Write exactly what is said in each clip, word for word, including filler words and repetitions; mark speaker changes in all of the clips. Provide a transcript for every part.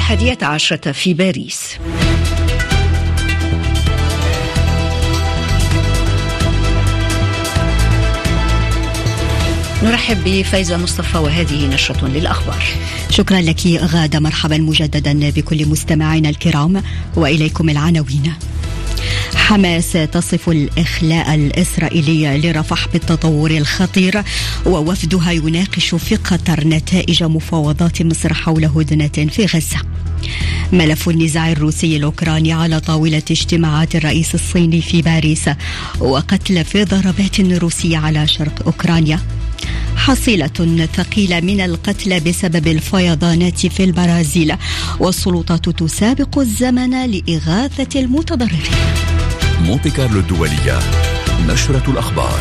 Speaker 1: الحادية عشرة في باريس. نرحب بفايزة مصطفى وهذه نشرة للأخبار.
Speaker 2: شكرا لك غادة، مرحبا مجددا بكل مستمعينا الكرام وإليكم العناوين. حماس تصف الإخلاء الإسرائيلي لرفح بالتطور الخطير، ووفدها يناقش في قطر نتائج مفاوضات مصر حول هدنة في غزة. ملف النزاع الروسي الأوكراني على طاولة اجتماعات الرئيس الصيني في باريس، وقتل في ضربات روسية على شرق أوكرانيا. حصيلة ثقيلة من القتلى بسبب الفيضانات في البرازيل، والسلطات تسابق الزمن لإغاثة المتضررين.
Speaker 3: مونتي كارلو الدولية، نشرة الأخبار.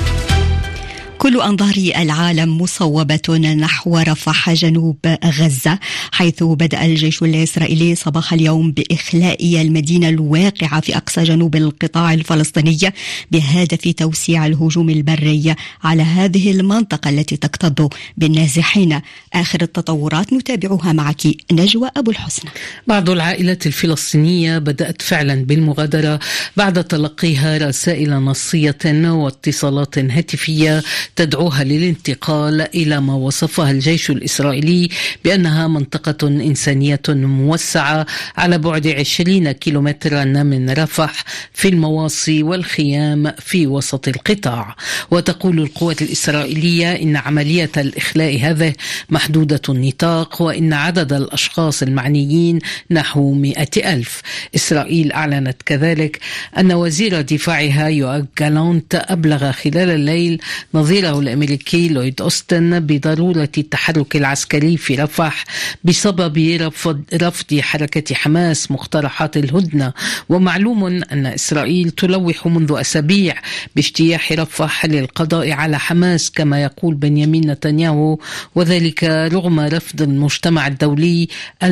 Speaker 2: كل أنظار العالم مصوبة نحو رفح جنوب غزة، حيث بدأ الجيش الإسرائيلي صباح اليوم بإخلاء المدينة الواقعة في أقصى جنوب القطاع الفلسطيني بهدف توسيع الهجوم البري على هذه المنطقة التي تكتظ بالنازحين. آخر التطورات نتابعها معك نجوى أبو الحسن.
Speaker 4: بعض العائلات الفلسطينية بدأت فعلا بالمغادرة بعد تلقيها رسائل نصية واتصالات هاتفية تدعوها للانتقال إلى ما وصفها الجيش الإسرائيلي بأنها منطقة إنسانية موسعة على بعد عشرين كيلومترا من رفح في المواصي والخيام في وسط القطاع. وتقول القوات الإسرائيلية إن عملية الإخلاء هذه محدودة النطاق، وإن عدد الأشخاص المعنيين نحو مئة ألف. إسرائيل أعلنت كذلك أن وزير دفاعها يوآف جالانت أبلغ خلال الليل نظيره الأمريكي لويد أوستن بضرورة التحرك العسكري في رفح بسبب رفض, رفض حركة حماس مقترحات الهدنة. ومعلوم أن إسرائيل تلوح منذ أسابيع باجتياح رفح للقضاء على حماس كما يقول بنيامين نتنياهو، وذلك رغم رفض المجتمع الدولي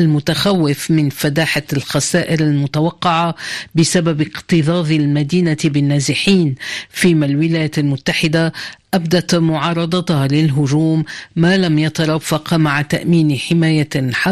Speaker 4: المتخوف من فداحة الخسائر المتوقعة بسبب اكتظاظ المدينة بالنازحين، فيما الولايات المتحدة أبدت معارضتها للهجوم ما لم يترافق مع تأمين حماية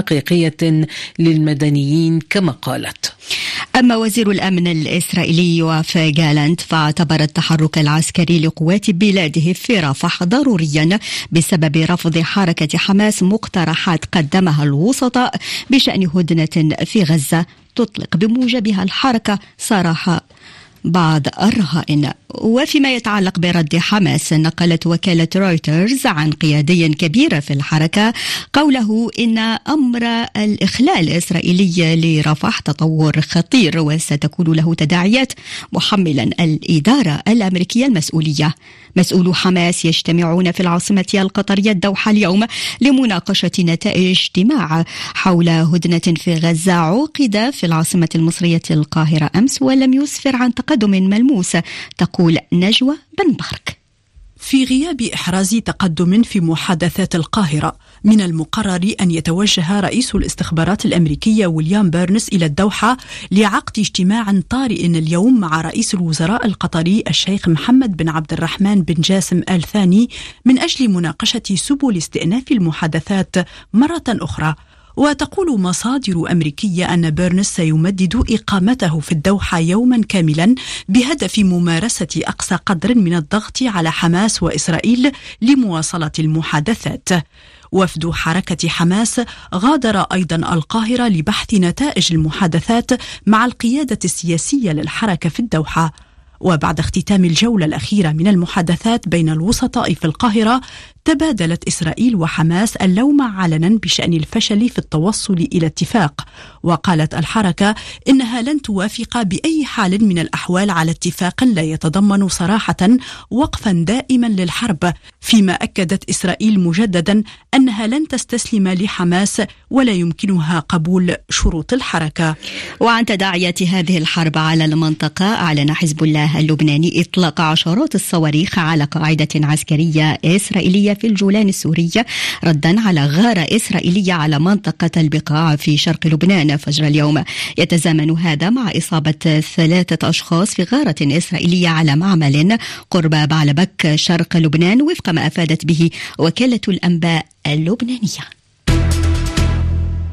Speaker 4: حقيقية للمدنيين كما قالت.
Speaker 2: أما وزير الأمن الإسرائيلي يوآف جالانت فاعتبر التحرك العسكري لقوات بلاده في رفح ضروريا بسبب رفض حركة حماس مقترحات قدمها الوسطاء بشأن هدنة في غزة تطلق بموجبها الحركة سراح بعض الرهائن. وفيما يتعلق برد حماس، نقلت وكالة رويترز عن قيادي كبير في الحركة قوله إن أمر الإخلاء الإسرائيلي لرفح تطور خطير وستكون له تداعيات، محملا الإدارة الأمريكية المسؤولية. مسؤولو حماس يجتمعون في العاصمة القطرية الدوحة اليوم لمناقشة نتائج اجتماع حول هدنة في غزة عقد في العاصمة المصرية القاهرة أمس ولم يسفر عن تقدم ملموس. تقول نجوى بن برك:
Speaker 5: في غياب إحراز تقدم في محادثات القاهرة، من المقرر أن يتوجه رئيس الاستخبارات الأمريكية ويليام بيرنس إلى الدوحة لعقد اجتماع طارئ اليوم مع رئيس الوزراء القطري الشيخ محمد بن عبد الرحمن بن جاسم آل ثاني من أجل مناقشة سبل استئناف المحادثات مرة أخرى. وتقول مصادر أمريكية أن بيرنس سيمدد إقامته في الدوحة يوما كاملا بهدف ممارسة أقصى قدر من الضغط على حماس وإسرائيل لمواصلة المحادثات. وفد حركة حماس غادر أيضا القاهرة لبحث نتائج المحادثات مع القيادة السياسية للحركة في الدوحة. وبعد اختتام الجولة الأخيرة من المحادثات بين الوسطاء في القاهرة، تبادلت إسرائيل وحماس اللوم علنا بشأن الفشل في التوصل إلى اتفاق. وقالت الحركة إنها لن توافق بأي حال من الأحوال على اتفاق لا يتضمن صراحة وقفا دائما للحرب، فيما أكدت إسرائيل مجددا أنها لن تستسلم لحماس ولا يمكنها قبول شروط الحركة.
Speaker 2: وعن تداعيات هذه الحرب على المنطقة، أعلن حزب الله اللبناني إطلاق عشرات الصواريخ على قاعدة عسكرية إسرائيلية في الجولان السوري ردا على غارة إسرائيلية على منطقة البقاع في شرق لبنان فجر اليوم. يتزامن هذا مع إصابة ثلاثة أشخاص في غارة إسرائيلية على معمل قرب بعلبك شرق لبنان وفق ما أفادت به وكالة الأنباء اللبنانية.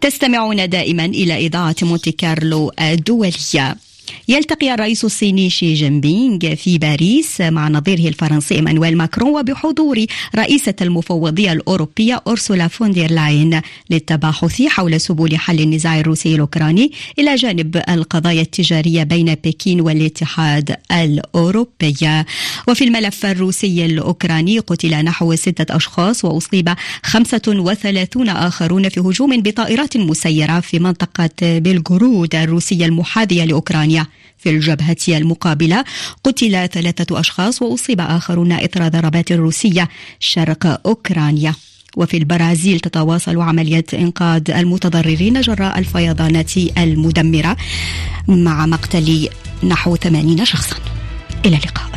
Speaker 2: تستمعون دائما إلى إذاعة مونتي كارلو الدولية. يلتقي الرئيس الصيني شي جين بينغ في باريس مع نظيره الفرنسي إيمانويل ماكرون وبحضور رئيسة المفوضية الأوروبية أورسولا فوندير لاين للتباحث حول سبل حل النزاع الروسي الأوكراني إلى جانب القضايا التجارية بين بكين والاتحاد الأوروبي. وفي الملف الروسي الأوكراني قتل نحو ستة أشخاص وأصيب خمسة وثلاثون آخرون في هجوم بطائرات مسيرة في منطقة بلغرود الروسية المحاذية لأوكرانيا. في الجبهة المقابلة قتل ثلاثة أشخاص وأصيب آخرون إثر ضربات روسية شرق أوكرانيا. وفي البرازيل تتواصل عملية إنقاذ المتضررين جراء الفيضانات المدمرة مع مقتل نحو ثمانين شخصا. إلى اللقاء.